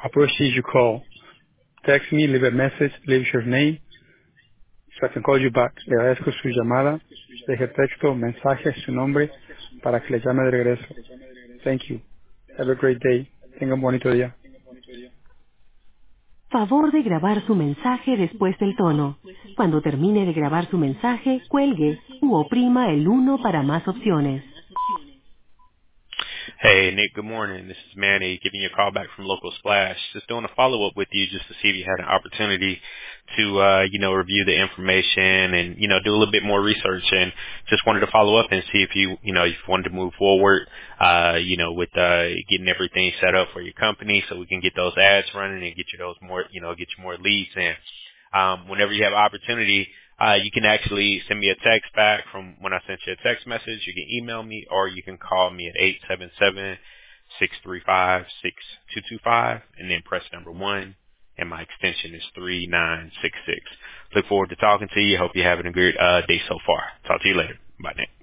approaches your call. Text me, leave a message, leave your name, so I can call you back. Le agradezco su llamada. Deje texto, mensaje, su nombre, para que le llame de regreso. Thank you. Have a great day. Tenga un bonito día. Favor de grabar su mensaje después del tono. Cuando termine de grabar su mensaje, cuelgue u oprima el 1 para más opciones. Hey, Nick, good morning. This is Manny giving you a call back from Local Splash. Just doing a follow-up with you just to see if you had an opportunity to, review the information and, do a little bit more research, and just wanted to follow up and see if if you wanted to move forward, with, getting everything set up for your company so we can get those ads running and get you those more, get you more leads in. Whenever you have opportunity, you can actually send me a text back from when I sent you a text message. You can email me, or you can call me at 877-635-6225 and then press number 1, and my extension is 3966. Look forward to talking to you. Hope you're having a good day so far. Talk to you later. Bye, Nick.